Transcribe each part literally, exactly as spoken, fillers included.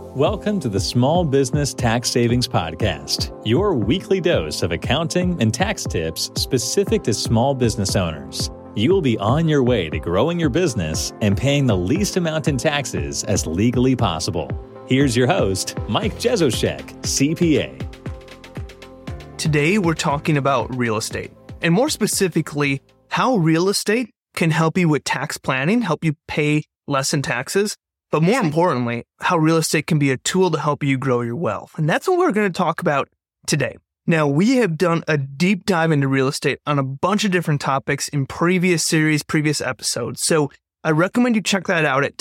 Welcome to the Small Business Tax Savings Podcast, your weekly dose of accounting and tax tips specific to small business owners. You will be on your way to growing your business and paying the least amount in taxes as legally possible. Here's your host, Mike Jezoshek, C P A. Today, we're talking about real estate, and more specifically, how real estate can help you with tax planning, help you pay less in taxes, but more importantly, how real estate can be a tool to help you grow your wealth. And that's what we're going to talk about today. Now, we have done a deep dive into real estate on a bunch of different topics in previous series, previous episodes. So I recommend you check that out at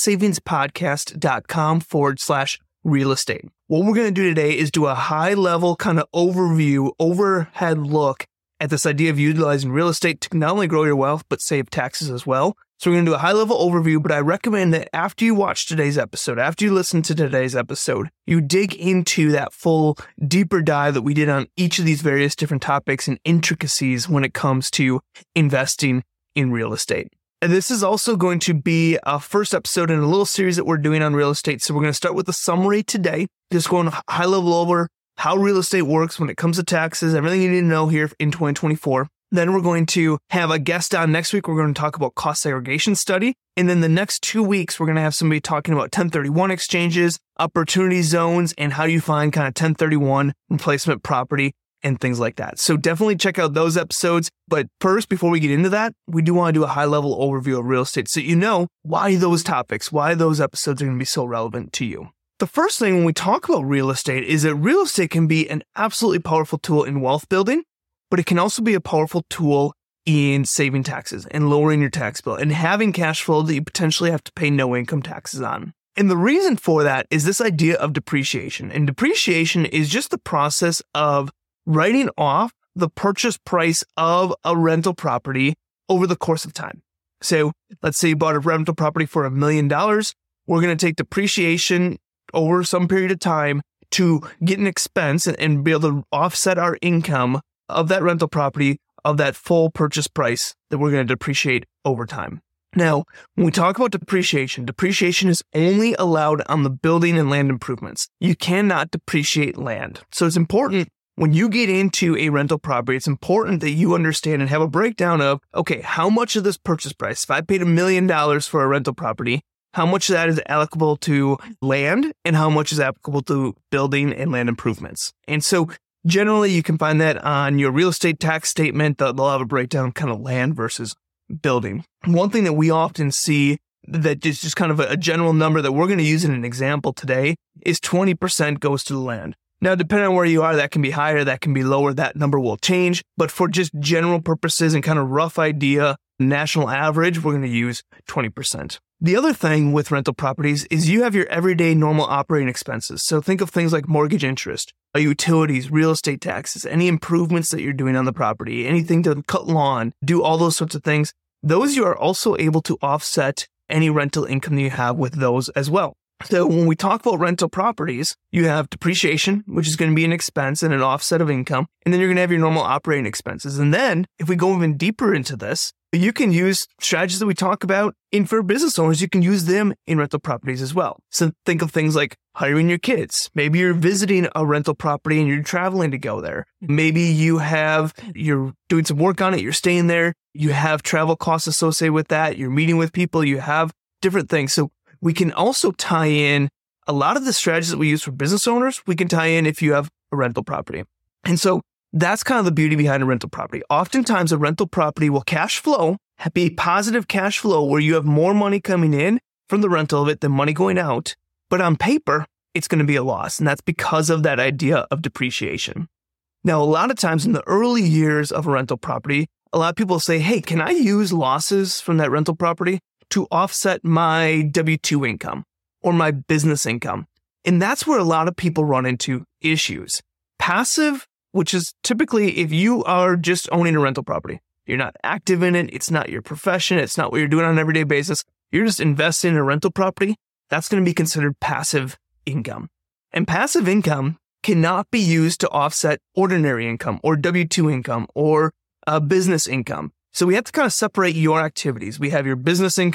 taxsavingspodcast.com forward slash real estate. What we're going to do today is do a high level kind of overview, overhead look at this idea of utilizing real estate to not only grow your wealth, but save taxes as well. So we're going to do a high level overview, but I recommend that after you watch today's episode, after you listen to today's episode, you dig into that full deeper dive that we did on each of these various different topics and intricacies when it comes to investing in real estate. And this is also going to be a first episode in a little series that we're doing on real estate. So we're going to start with a summary today, just going high level over how real estate works when it comes to taxes, everything you need to know here in twenty twenty-four. Then we're going to have a guest on next week. We're going to talk about cost segregation study. And then the next two weeks, we're going to have somebody talking about ten thirty-one exchanges, opportunity zones, and how you find kind of ten thirty-one replacement property and things like that. So definitely check out those episodes. But first, before we get into that, we do want to do a high-level overview of real estate so you know why those topics, why those episodes are going to be so relevant to you. The first thing when we talk about real estate is that real estate can be an absolutely powerful tool in wealth building, but it can also be a powerful tool in saving taxes and lowering your tax bill and having cash flow that you potentially have to pay no income taxes on. And the reason for that is this idea of depreciation. And depreciation is just the process of writing off the purchase price of a rental property over the course of time. So let's say you bought a rental property for a million dollars. We're going to take depreciation over some period of time to get an expense and be able to offset our income of that rental property of that full purchase price that we're going to depreciate over time. Now, when we talk about depreciation, depreciation is only allowed on the building and land improvements. You cannot depreciate land. So it's important when you get into a rental property, it's important that you understand and have a breakdown of, okay, how much of this purchase price, if I paid a million dollars for a rental property, how much of that is applicable to land and how much is applicable to building and land improvements. And so generally, you can find that on your real estate tax statement. They'll have a breakdown of kind of land versus building. One thing that we often see that is just kind of a general number that we're going to use in an example today is twenty percent goes to the land. Now, depending on where you are, that can be higher, that can be lower, that number will change. But for just general purposes and kind of rough idea, national average, we're going to use twenty percent. The other thing with rental properties is you have your everyday normal operating expenses. So think of things like mortgage interest, utilities, real estate taxes, any improvements that you're doing on the property, anything to cut lawn, do all those sorts of things. Those you are also able to offset any rental income that you have with those as well. So when we talk about rental properties, you have depreciation, which is going to be an expense and an offset of income. And then you're going to have your normal operating expenses. And then if we go even deeper into this, you can use strategies that we talk about in for business owners. You can use them in rental properties as well. So think of things like hiring your kids. Maybe you're visiting a rental property and you're traveling to go there. Maybe you have, you're doing some work on it. You're staying there. You have travel costs associated with that. You're meeting with people. You have different things. So we can also tie in a lot of the strategies that we use for business owners. We can tie in if you have a rental property. And so that's kind of the beauty behind a rental property. Oftentimes, a rental property will cash flow, be positive cash flow where you have more money coming in from the rental of it than money going out. But on paper, it's going to be a loss. And that's because of that idea of depreciation. Now, a lot of times in the early years of a rental property, a lot of people say, hey, can I use losses from that rental property to offset my W two income or my business income? And that's where a lot of people run into issues. Passive, which is typically if you are just owning a rental property, you're not active in it, it's not your profession, it's not what you're doing on an everyday basis, you're just investing in a rental property, that's going to be considered passive income. And passive income cannot be used to offset ordinary income or W two income or uh, business income. So we have to kind of separate your activities. We have your business income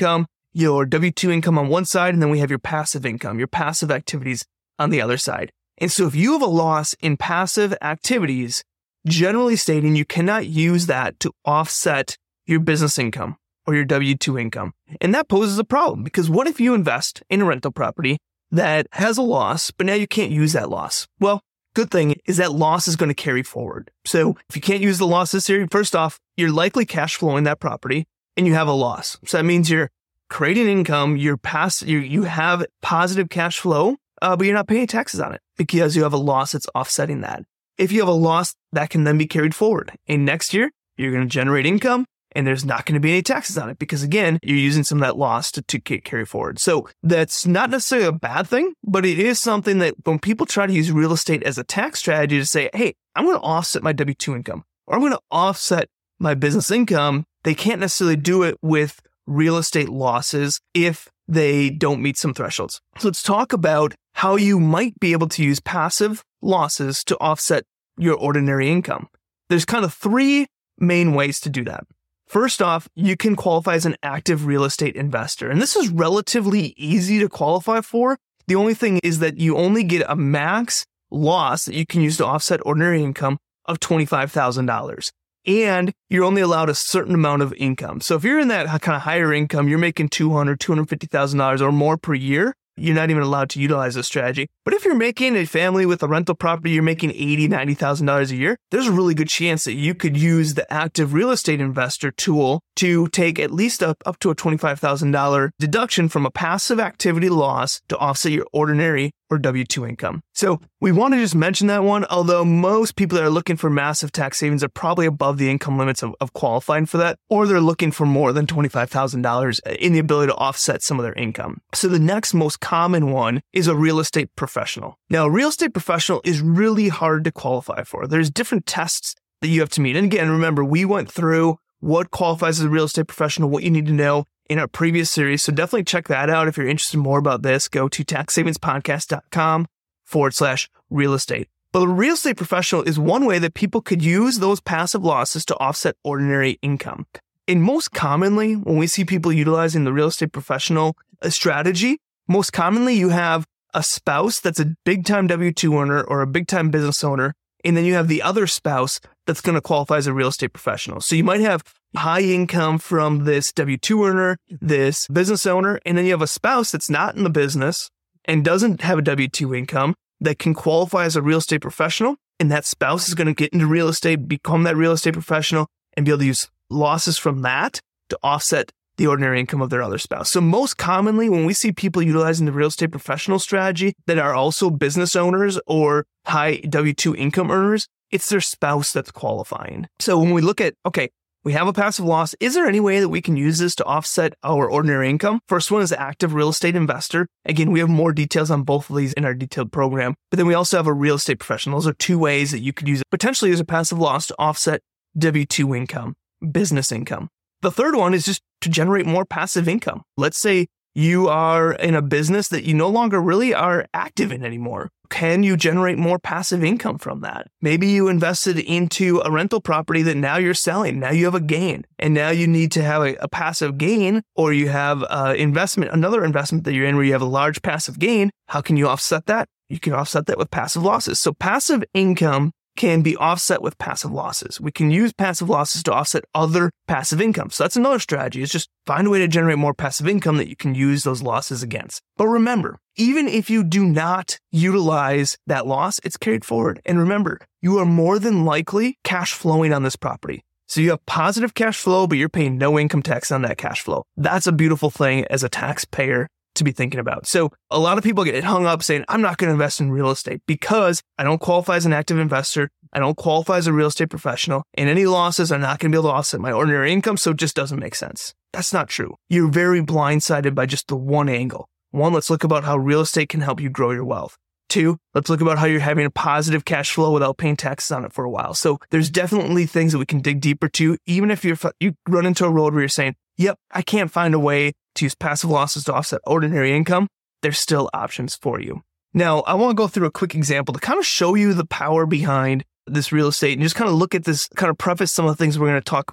your W two income on one side, and then we have your passive income, your passive activities on the other side. And so if you have a loss in passive activities, generally stating, you cannot use that to offset your business income or your W two income. And that poses a problem, because what if you invest in a rental property that has a loss, but now you can't use that loss? Well, good thing is that loss is going to carry forward. So if you can't use the loss this year, first off, you're likely cash flowing that property and you have a loss. So that means you're creating income, you're pass, you you have positive cash flow, uh, but you're not paying taxes on it because you have a loss that's offsetting that. If you have a loss, that can then be carried forward. And next year, you're going to generate income and there's not going to be any taxes on it because, again, you're using some of that loss to, to carry forward. So that's not necessarily a bad thing, but it is something that when people try to use real estate as a tax strategy to say, hey, I'm going to offset my W two income or I'm going to offset my business income, they can't necessarily do it with real estate losses if they don't meet some thresholds. So let's talk about how you might be able to use passive losses to offset your ordinary income. There's kind of three main ways to do that. First off, you can qualify as an active real estate investor. And this is relatively easy to qualify for. The only thing is that you only get a max loss that you can use to offset ordinary income of twenty-five thousand dollars. And you're only allowed a certain amount of income. So if you're in that kind of higher income, you're making two hundred thousand dollars, two hundred fifty thousand dollars or more per year, you're not even allowed to utilize this strategy. But if you're making a family with a rental property, you're making eighty thousand dollars, ninety thousand dollars a year, there's a really good chance that you could use the active real estate investor tool to take at least up, up to a twenty-five thousand dollars deduction from a passive activity loss to offset your ordinary or W two income. So we want to just mention that one, although most people that are looking for massive tax savings are probably above the income limits of, of qualifying for that, or they're looking for more than twenty-five thousand dollars in the ability to offset some of their income. So the next most common one is a real estate professional. Now, a real estate professional is really hard to qualify for. There's different tests that you have to meet. And again, remember, we went through what qualifies as a real estate professional, what you need to know in our previous series. So definitely check that out. If you're interested more about this, go to taxsavingspodcast.com forward slash real estate. But a real estate professional is one way that people could use those passive losses to offset ordinary income. And most commonly, when we see people utilizing the real estate professional strategy, most commonly you have a spouse that's a big-time W two earner or a big-time business owner, and then you have the other spouse that's going to qualify as a real estate professional. So you might have high income from this W two earner, this business owner, and then you have a spouse that's not in the business and doesn't have a W two income that can qualify as a real estate professional. And that spouse is going to get into real estate, become that real estate professional, and be able to use losses from that to offset the ordinary income of their other spouse. So most commonly, when we see people utilizing the real estate professional strategy that are also business owners or high W two income earners, it's their spouse that's qualifying. So when we look at, okay, we have a passive loss. Is there any way that we can use this to offset our ordinary income? First one is active real estate investor. Again, we have more details on both of these in our detailed program. But then we also have a real estate professional. Those are two ways that you could use it, potentially use a passive loss to offset W two income, business income. The third one is just to generate more passive income. Let's say you are in a business that you no longer really are active in anymore. Can you generate more passive income from that? Maybe you invested into a rental property that now you're selling. Now you have a gain, and now you need to have a, a passive gain, or you have uh, investment, another investment that you're in where you have a large passive gain. How can you offset that? You can offset that with passive losses. So passive income can be offset with passive losses. We can use passive losses to offset other passive income. So that's another strategy, is just find a way to generate more passive income that you can use those losses against. But remember, even if you do not utilize that loss, it's carried forward. And remember, you are more than likely cash flowing on this property. So you have positive cash flow, but you're paying no income tax on that cash flow. That's a beautiful thing as a taxpayer to be thinking about. So a lot of people get hung up saying, I'm not going to invest in real estate because I don't qualify as an active investor. I don't qualify as a real estate professional, and any losses are not going to be able to offset my ordinary income. So it just doesn't make sense. That's not true. You're very blindsided by just the one angle. One, let's look about how real estate can help you grow your wealth. Two, let's look about how you're having a positive cash flow without paying taxes on it for a while. So there's definitely things that we can dig deeper to, even if you're, you run into a road where you're saying, yep, I can't find a way to use passive losses to offset ordinary income. There's still options for you. Now, I want to go through a quick example to kind of show you the power behind this real estate and just kind of look at this, kind of preface some of the things we're going to talk about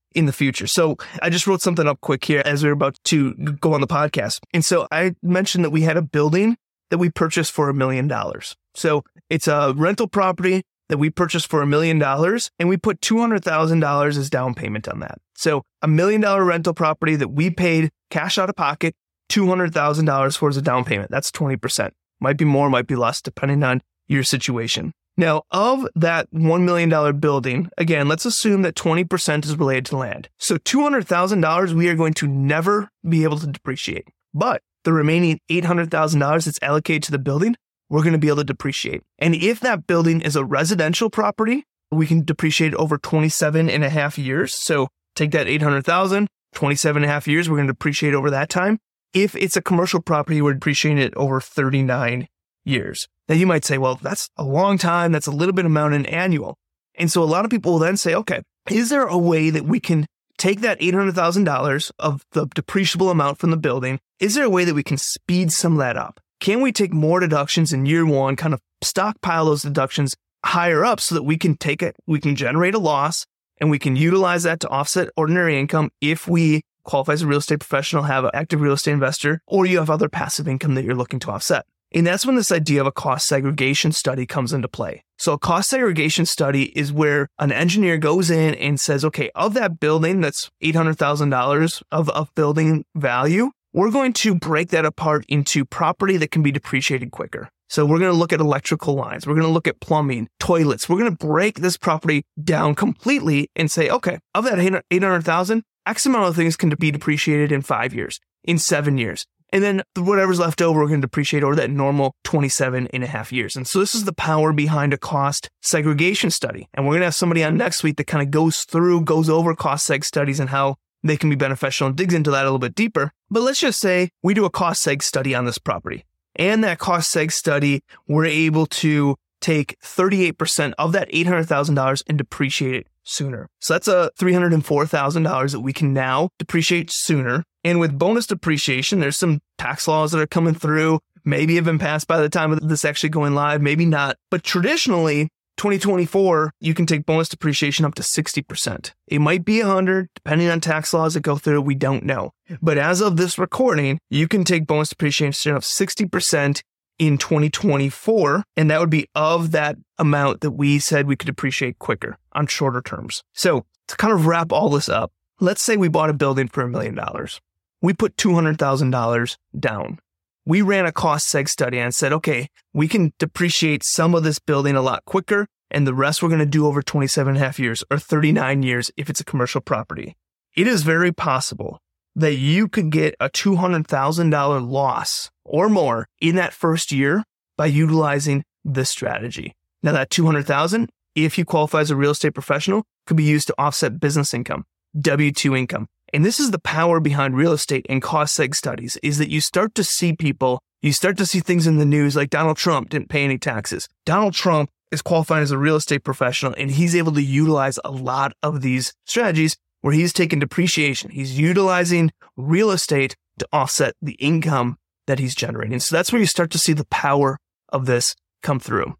in the future. So I just wrote something up quick here as we were about to go on the podcast. And so I mentioned that we had a building that we purchased for a million dollars. So it's a rental property that we purchased for a million dollars, and we put two hundred thousand dollars as down payment on that. So a million dollar rental property that we paid cash out of pocket, two hundred thousand dollars for as a down payment. That's twenty percent. Might be more, might be less, depending on your situation. Now, of that one million dollars building, again, let's assume that twenty percent is related to land. So two hundred thousand dollars we are going to never be able to depreciate. But the remaining eight hundred thousand dollars that's allocated to the building, we're going to be able to depreciate. And if that building is a residential property, we can depreciate over twenty-seven and a half years. So take that eight hundred thousand, twenty-seven and a half years, we're going to depreciate over that time. If it's a commercial property, we're depreciating it over thirty-nine years. Now you might say, well, that's a long time. That's a little bit amount in annual. And so a lot of people will then say, okay, is there a way that we can take that eight hundred thousand dollars of the depreciable amount from the building? Is there a way that we can speed some of that up? Can we take more deductions in year one, kind of stockpile those deductions higher up so that we can take it, we can generate a loss and we can utilize that to offset ordinary income if we qualify as a real estate professional, have an active real estate investor, or you have other passive income that you're looking to offset. And that's when this idea of a cost segregation study comes into play. So a cost segregation study is where an engineer goes in and says, okay, of that building that's eight hundred thousand dollars of, of building value, we're going to break that apart into property that can be depreciated quicker. So we're going to look at electrical lines. We're going to look at plumbing, toilets. We're going to break this property down completely and say, okay, of that eight hundred thousand, X amount of things can be depreciated in five years, in seven years. And then whatever's left over, we're going to depreciate over that normal twenty-seven and a half years. And so this is the power behind a cost segregation study. And we're going to have somebody on next week that kind of goes through, goes over cost seg studies and how they can be beneficial and digs into that a little bit deeper. But let's just say we do a cost seg study on this property. And that cost seg study, we're able to take thirty-eight percent of that eight hundred thousand dollars and depreciate it sooner. So that's a three hundred four thousand dollars that we can now depreciate sooner. And with bonus depreciation, there's some tax laws that are coming through, maybe have been passed by the time of this actually going live, maybe not. But traditionally, twenty twenty-four, you can take bonus depreciation up to sixty percent. It might be one hundred, depending on tax laws that go through, we don't know. But as of this recording, you can take bonus depreciation of sixty percent in twenty twenty-four, and that would be of that amount that we said we could depreciate quicker on shorter terms. So to kind of wrap all this up, let's say we bought a building for a million dollars. We put two hundred thousand dollars down. We ran a cost seg study and said, okay, we can depreciate some of this building a lot quicker, and the rest we're going to do over twenty-seven and a half years or thirty-nine years if it's a commercial property. It is very possible that you could get a two hundred thousand dollars loss or more in that first year by utilizing this strategy. Now that two hundred thousand dollars, if you qualify as a real estate professional, could be used to offset business income, W two income. And this is the power behind real estate and cost seg studies, is that you start to see people, you start to see things in the news like Donald Trump didn't pay any taxes. Donald Trump is qualified as a real estate professional, and he's able to utilize a lot of these strategies where he's taking depreciation. He's utilizing real estate to offset the income that he's generating. So that's where you start to see the power of this come through.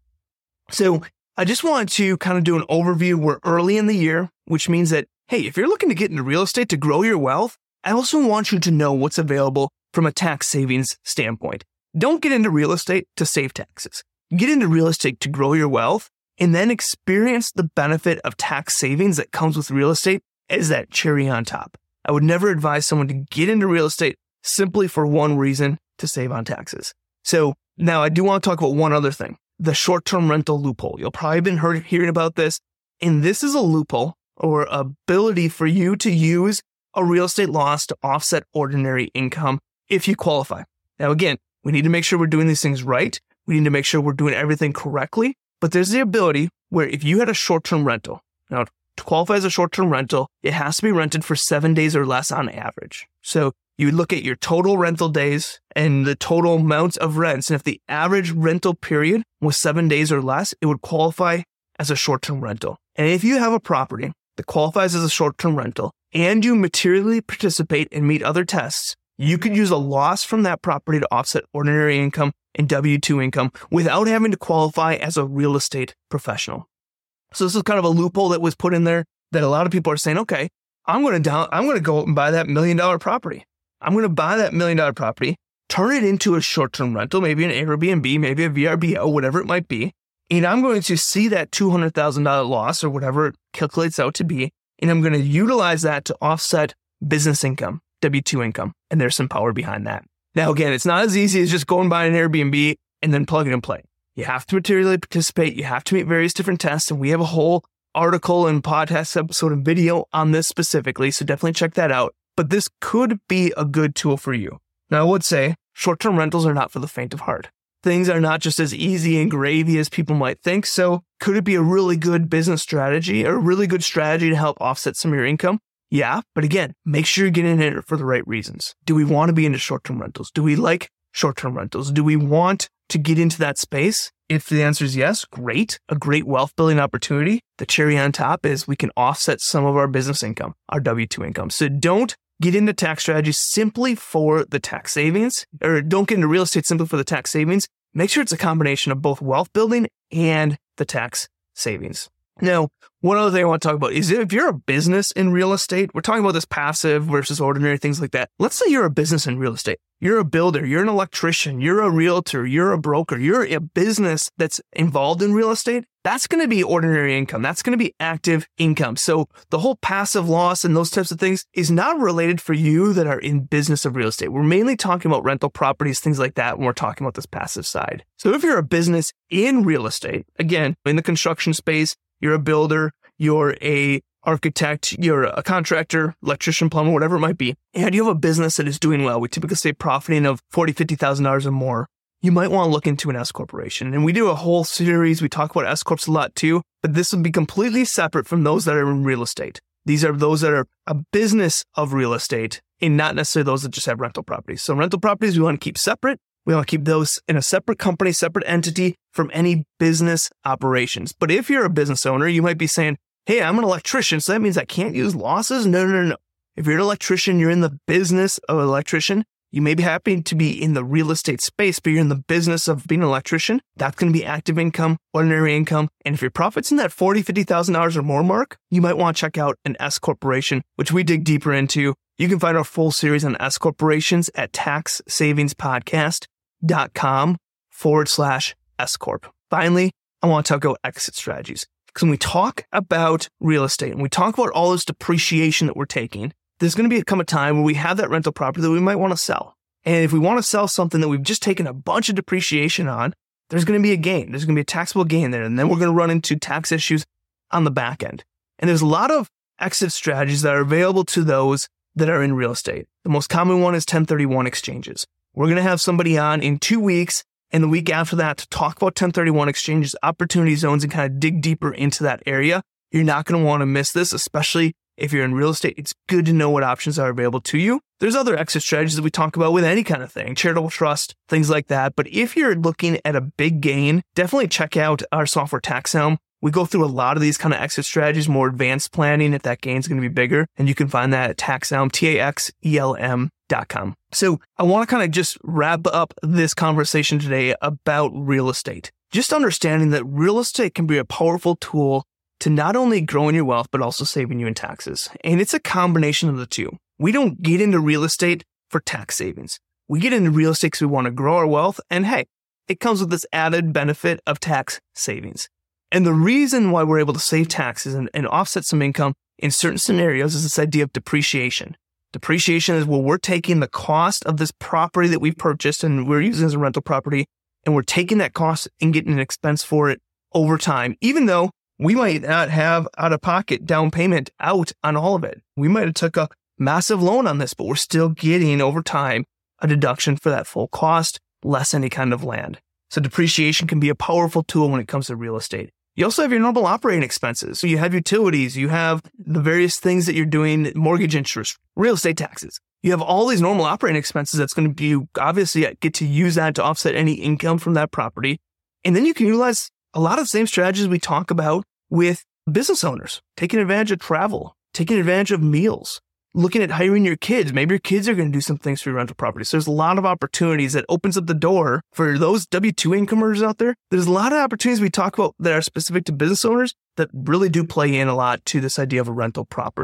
So I just wanted to kind of do an overview. We're early in the year, which means that, hey, if you're looking to get into real estate to grow your wealth, I also want you to know what's available from a tax savings standpoint. Don't get into real estate to save taxes. Get into real estate to grow your wealth and then experience the benefit of tax savings that comes with real estate as that cherry on top. I would never advise someone to get into real estate simply for one reason, to save on taxes. So now I do want to talk about one other thing, the short-term rental loophole. You'll probably been heard, hearing about this, and this is a loophole or ability for you to use a real estate loss to offset ordinary income if you qualify. Now, again, we need to make sure we're doing these things right. We need to make sure we're doing everything correctly. But there's the ability where if you had a short-term rental, now to qualify as a short-term rental, it has to be rented for seven days or less on average. So you would look at your total rental days and the total amounts of rents. And if the average rental period was seven days or less, it would qualify as a short-term rental. And if you have a property that qualifies as a short-term rental and you materially participate and meet other tests, you could use a loss from that property to offset ordinary income and W two income without having to qualify as a real estate professional. So this is kind of a loophole that was put in there that a lot of people are saying, okay, I'm going to down, I'm going to go out and buy that million dollar property. I'm going to buy that million dollar property, turn it into a short-term rental, maybe an Airbnb, maybe a V R B O, whatever it might be. And I'm going to see that two hundred thousand dollars loss or whatever it calculates out to be. And I'm going to utilize that to offset business income, W two income. And there's some power behind that. Now, again, it's not as easy as just going by an Airbnb and then plug it and play. You have to materially participate. You have to meet various different tests. And we have a whole article and podcast episode and video on this specifically. So definitely check that out. But this could be a good tool for you. Now, I would say short-term rentals are not for the faint of heart. Things are not just as easy and gravy as people might think. So could it be a really good business strategy or a really good strategy to help offset some of your income? Yeah. But again, make sure you're getting in it for the right reasons. Do we want to be into short-term rentals? Do we like short-term rentals? Do we want to get into that space? If the answer is yes, great. A great wealth building opportunity. The cherry on top is we can offset some of our business income, our W two income. So don't get into tax strategies simply for the tax savings, or don't get into real estate simply for the tax savings. Make sure it's a combination of both wealth building and the tax savings. Now, one other thing I want to talk about is if you're a business in real estate, we're talking about this passive versus ordinary, things like that. Let's say you're a business in real estate. You're a builder, you're an electrician, you're a realtor, you're a broker, you're a business that's involved in real estate. That's going to be ordinary income. That's going to be active income. So the whole passive loss and those types of things is not related for you that are in business of real estate. We're mainly talking about rental properties, things like that when we're talking about this passive side. So if you're a business in real estate, again, in the construction space, you're a builder, you're a architect, you're a contractor, electrician, plumber, whatever it might be, and you have a business that is doing well. We typically say profiting of forty thousand dollars, fifty thousand dollars or more. You might want to look into an S corporation. And we do a whole series. We talk about S corps a lot too, but this would be completely separate from those that are in real estate. These are those that are a business of real estate and not necessarily those that just have rental properties. So rental properties, we want to keep separate. We want to keep those in a separate company, separate entity from any business operations. But if you're a business owner, you might be saying, hey, I'm an electrician, so that means I can't use losses? No, no, no, no. If you're an electrician, you're in the business of an electrician. You may be happy to be in the real estate space, but you're in the business of being an electrician. That's going to be active income, ordinary income. And if your profit's in that forty thousand dollars, fifty thousand dollars or more mark, you might want to check out an S corporation, which we dig deeper into. You can find our full series on S corporations at taxsavingspodcast.com forward slash S corp. Finally, I want to talk about exit strategies. Because when we talk about real estate and we talk about all this depreciation that we're taking, there's going to become a time where we have that rental property that we might want to sell. And if we want to sell something that we've just taken a bunch of depreciation on, there's going to be a gain. There's going to be a taxable gain there. And then we're going to run into tax issues on the back end. And there's a lot of exit strategies that are available to those that are in real estate. The most common one is ten thirty-one exchanges. We're going to have somebody on in two weeks and the week after that to talk about ten thirty-one exchanges, opportunity zones, and kind of dig deeper into that area. You're not going to want to miss this, especially if you're in real estate. It's good to know what options are available to you. There's other exit strategies that we talk about with any kind of thing, charitable trust, things like that. But if you're looking at a big gain, definitely check out our software Tax Helm. We go through a lot of these kind of exit strategies, more advanced planning if that gain's going to be bigger. And you can find that at TaxElm, T A X E L M dot com. So I want to kind of just wrap up this conversation today about real estate. Just understanding that real estate can be a powerful tool to not only growing your wealth, but also saving you in taxes. And it's a combination of the two. We don't get into real estate for tax savings. We get into real estate because we want to grow our wealth. And hey, it comes with this added benefit of tax savings. And the reason why we're able to save taxes and, and offset some income in certain scenarios is this idea of depreciation. Depreciation is where we're taking the cost of this property that we've purchased and we're using as a rental property, and we're taking that cost and getting an expense for it over time, even though we might not have out-of-pocket down payment out on all of it. We might have took a massive loan on this, but we're still getting over time a deduction for that full cost, less any kind of land. So depreciation can be a powerful tool when it comes to real estate. You also have your normal operating expenses. So you have utilities, you have the various things that you're doing, mortgage interest, real estate taxes. You have all these normal operating expenses that's going to be, obviously, get to use that to offset any income from that property. And then you can utilize a lot of the same strategies we talk about with business owners, taking advantage of travel, taking advantage of meals, looking at hiring your kids. Maybe your kids are going to do some things for your rental property. So there's a lot of opportunities that opens up the door for those W two incomers out there. There's a lot of opportunities we talk about that are specific to business owners that really do play in a lot to this idea of a rental property.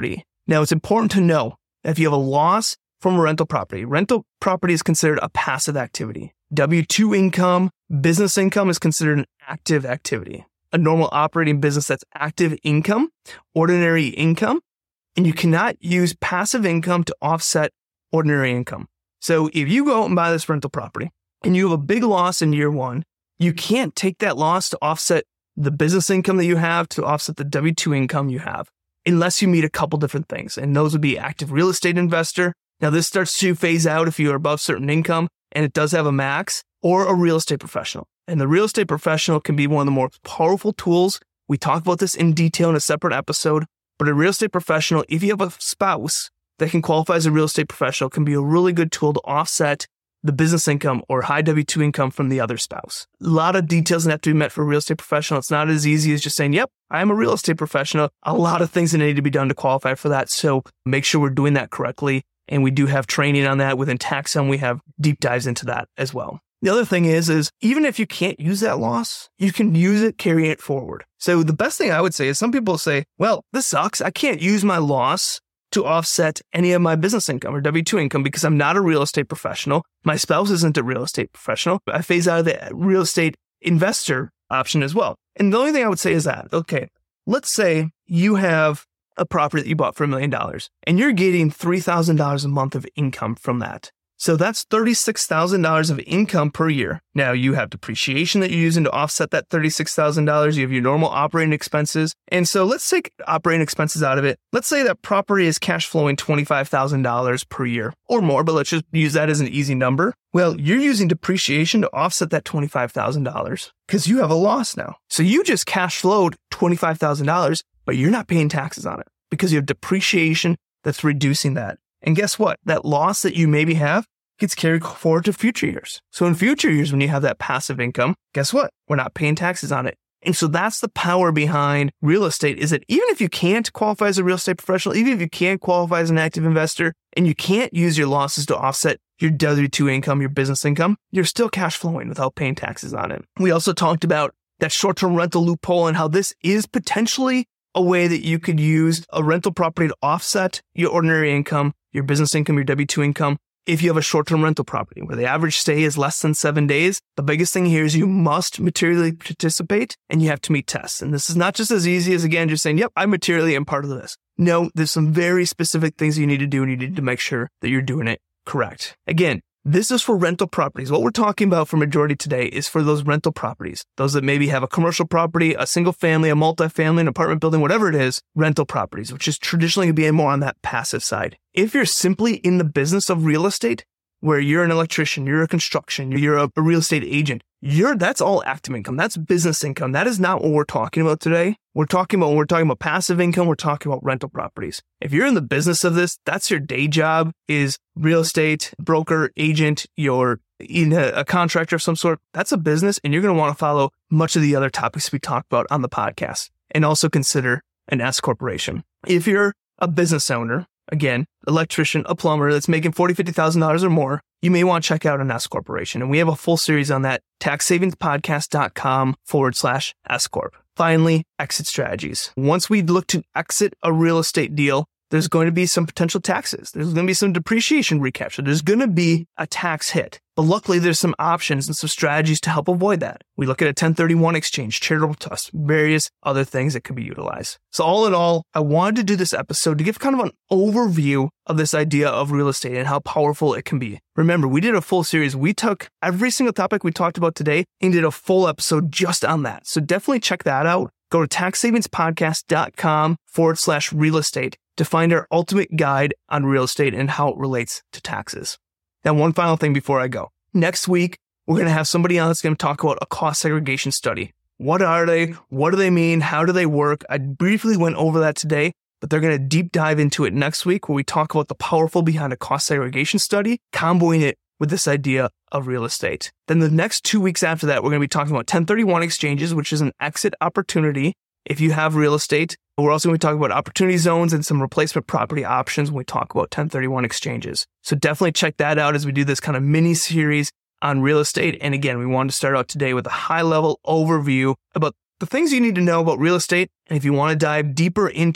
Now, it's important to know that if you have a loss from a rental property, rental property is considered a passive activity. W two income, business income is considered an active activity. A normal operating business, that's active income, ordinary income, and you cannot use passive income to offset ordinary income. So if you go out and buy this rental property and you have a big loss in year one, you can't take that loss to offset the business income that you have, to offset the W two income you have, unless you meet a couple different things. And those would be active real estate investor. Now, this starts to phase out if you're above certain income, and it does have a max, or a real estate professional. And the real estate professional can be one of the more powerful tools. We talk about this in detail in a separate episode, but a real estate professional, if you have a spouse that can qualify as a real estate professional, can be a really good tool to offset the business income or high W two income from the other spouse. A lot of details that have to be met for a real estate professional. It's not as easy as just saying, yep, I am a real estate professional. A lot of things that need to be done to qualify for that. So make sure we're doing that correctly. And we do have training on that within TaxZone. We have deep dives into that as well. The other thing is, is even if you can't use that loss, you can use it, carry it forward. So the best thing I would say is some people say, well, this sucks. I can't use my loss to offset any of my business income or W two income because I'm not a real estate professional. My spouse isn't a real estate professional. I phase out of the real estate investor option as well. And the only thing I would say is that, okay, let's say you have a property that you bought for a million dollars and you're getting three thousand dollars a month of income from that. So that's thirty-six thousand dollars of income per year. Now you have depreciation that you're using to offset that thirty-six thousand dollars. You have your normal operating expenses. And so let's take operating expenses out of it. Let's say that property is cash flowing twenty-five thousand dollars per year or more, but let's just use that as an easy number. Well, you're using depreciation to offset that twenty-five thousand dollars because you have a loss now. So you just cash flowed twenty-five thousand dollars, but you're not paying taxes on it because you have depreciation that's reducing that. And guess what? That loss that you maybe have gets carried forward to future years. So in future years, when you have that passive income, guess what? We're not paying taxes on it. And so that's the power behind real estate, is that even if you can't qualify as a real estate professional, even if you can't qualify as an active investor, and you can't use your losses to offset your W two income, your business income, you're still cash flowing without paying taxes on it. We also talked about that short-term rental loophole and how this is potentially a way that you could use a rental property to offset your ordinary income, your business income, your W two income, if you have a short-term rental property where the average stay is less than seven days. The biggest thing here is you must materially participate and you have to meet tests. And this is not just as easy as, again, just saying, yep, I materially am part of this. No, there's some very specific things you need to do, and you need to make sure that you're doing it correct. Again, this is for rental properties. What we're talking about for majority today is for those rental properties, those that maybe have a commercial property, a single family, a multifamily, an apartment building, whatever it is, rental properties, which is traditionally going to be more on that passive side. If you're simply in the business of real estate, where you're an electrician, you're a construction, you're a, a real estate agent, you're that's all active income. That's business income. That is not what we're talking about today. We're talking about when we're talking about passive income, we're talking about rental properties. If you're in the business of this, that's your day job, is real estate, broker, agent, you're in a, a contractor of some sort. That's a business, and you're going to want to follow much of the other topics we talked about on the podcast, and also consider an S corporation. If you're a business owner, again, electrician, a plumber that's making forty thousand dollars, fifty thousand dollars or more, you may want to check out an S corporation. And we have a full series on that, taxsavingspodcast.com forward slash S corp. Finally, exit strategies. Once we look to exit a real estate deal, there's going to be some potential taxes. There's going to be some depreciation recapture. There's going to be a tax hit. But luckily, there's some options and some strategies to help avoid that. We look at a ten thirty-one exchange, charitable trust, various other things that could be utilized. So all in all, I wanted to do this episode to give kind of an overview of this idea of real estate and how powerful it can be. Remember, we did a full series. We took every single topic we talked about today and did a full episode just on that. So definitely check that out. Go to taxsavingspodcast.com forward slash real estate to find our ultimate guide on real estate and how it relates to taxes. Now, one final thing before I go. Next week, we're going to have somebody else going to talk about a cost segregation study. What are they? What do they mean? How do they work? I briefly went over that today, but they're going to deep dive into it next week, where we talk about the powerful behind a cost segregation study, comboing it with this idea of real estate. Then the next two weeks after that, we're going to be talking about ten thirty-one exchanges, which is an exit opportunity if you have real estate. We're also going to be talking about opportunity zones and some replacement property options when we talk about ten thirty-one exchanges. So definitely check that out as we do this kind of mini series on real estate. And again, we wanted to start out today with a high level overview about the things you need to know about real estate. And if you want to dive deeper into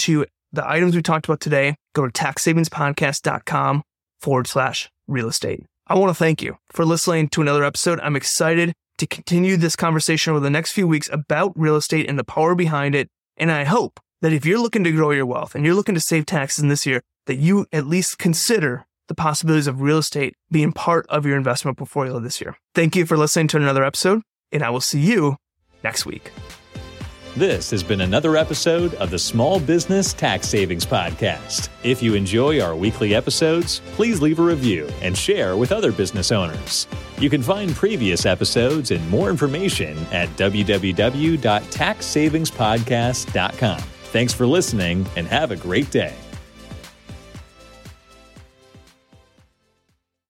the items we talked about today, go to taxsavingspodcast.com forward slash real estate. I want to thank you for listening to another episode. I'm excited to continue this conversation over the next few weeks about real estate and the power behind it. And I hope that if you're looking to grow your wealth and you're looking to save taxes in this year, that you at least consider the possibilities of real estate being part of your investment portfolio this year. Thank you for listening to another episode, and I will see you next week. This has been another episode of the Small Business Tax Savings Podcast. If you enjoy our weekly episodes, please leave a review and share with other business owners. You can find previous episodes and more information at w w w dot tax savings podcast dot com. Thanks for listening and have a great day.